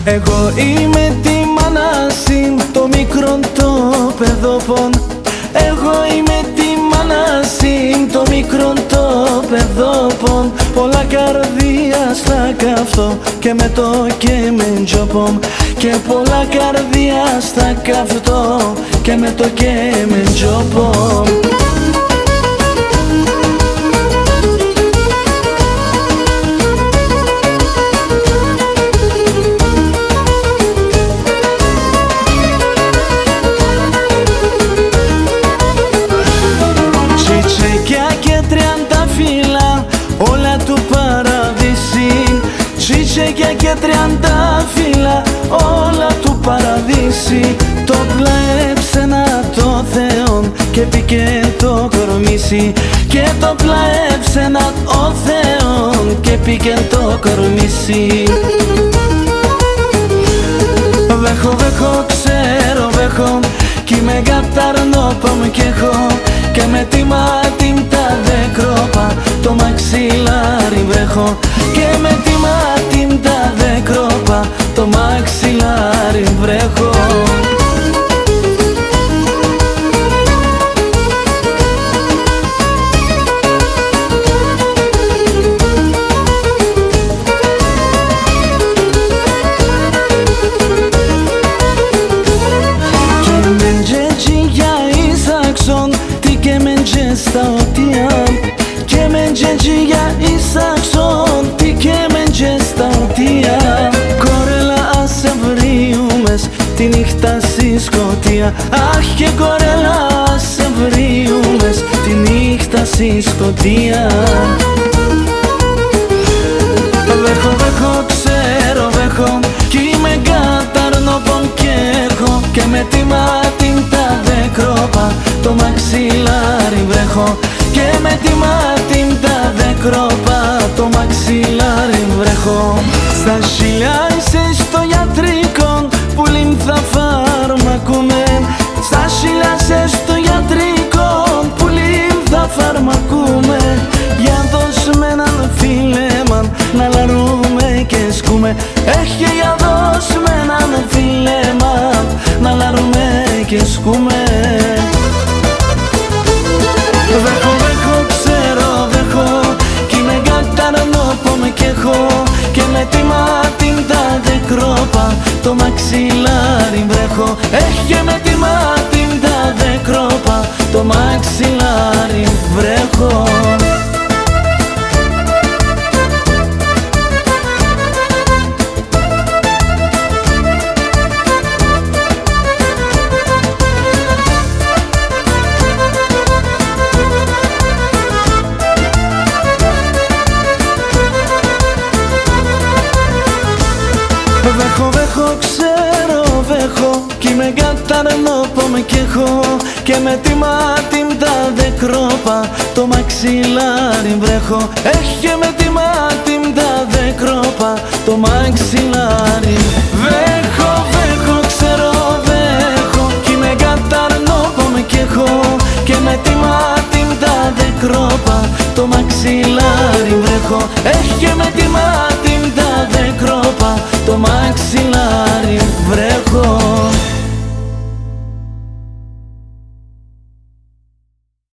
Εγώ είμαι τη μάναση, το μικρό το παιδόπον. Εγώ είμαι τη μάναση, το μικρό το παιδόπον. Πολλά καρδία στα καυτό και με το και με τζόπον. Και πολλά καρδία στα καυτό και με το και με τζόπον. Όλα του παραδείσι, τσίτσεκια και 30 φύλλα, όλα του παραδείσι. Το πλαέψενα το Θεόν και πήκε το κορμίσι. Και το πλαέψενα ο Θεόν και πήκε το κορμίσι. Βέχω, βέχω, ξέρω, βέχω, κι είμαι καταρνόπαμ κι έχω. Και με τη μάτιν τα δεκρόπα το μαξιλάρι βρέχω. Και με τη μάτιν τα δεκρόπα το μαξιλάρι βρέχω. Και με τζέτζι για Ισαξον και με στα οτία. Και με τζέτζια Ισαξον τι και με στα οτία. Κορέλα άσε βρίουμες τη νύχτα στη σκοτία. Αχ και κορέλα άσε βρίουμες τη νύχτα στη σκοτία. Βέχω, βέχω, ξέρω, βέχω, κι είμαι καταρνόπον κι έχω. Και με τη μάτιν τα δεκρόπα το μαξιλάρι βρέχω. Και με τη μάτιν τα δεκρόπα το μαξιλάρι βρέχω. Στα σιλιά είσαι στο γιατρικό που λίμθα φαρμακούμε. Στα σιλιά είσαι στο γιατρικό που λίμθα φαρμακούμε. Για δώσ' με έναν φίλεμαν να λαρούμε και σκούμε. Έχει για δώσ' με έναν φίλεμαν να λαρούμε και σκούμε. Βέχω, βέχω, ξέρω, βέχω, κι είμαι καταρνόπομ κι έχω. Και με τη μάτιν τα δεκρόπα το μαξιλάρι βρέχω. Έχει και με τη μάτιν τα δεκρόπα το μαξιλάρι βρέχω. Βέχω, βέχω, ξέρω, βέχω, κι είμαι καταρνόπομ κι έχω. Και με τη μάτιν τα δεκρόπα το μαξιλάρι βρέχω. Έχει και με τη μάτιν τα δεκρόπα το μαξιλάρι. Βέχω, βέχω, ξέρω, βέχω, κι είμαι καταρνόπομ κι έχω. Και με τη μάτιν τα δεκρόπα το μαξιλάρι βρέχω. Έχει και με τη μάτιν τα δεκρόπα το μαξιλάρι.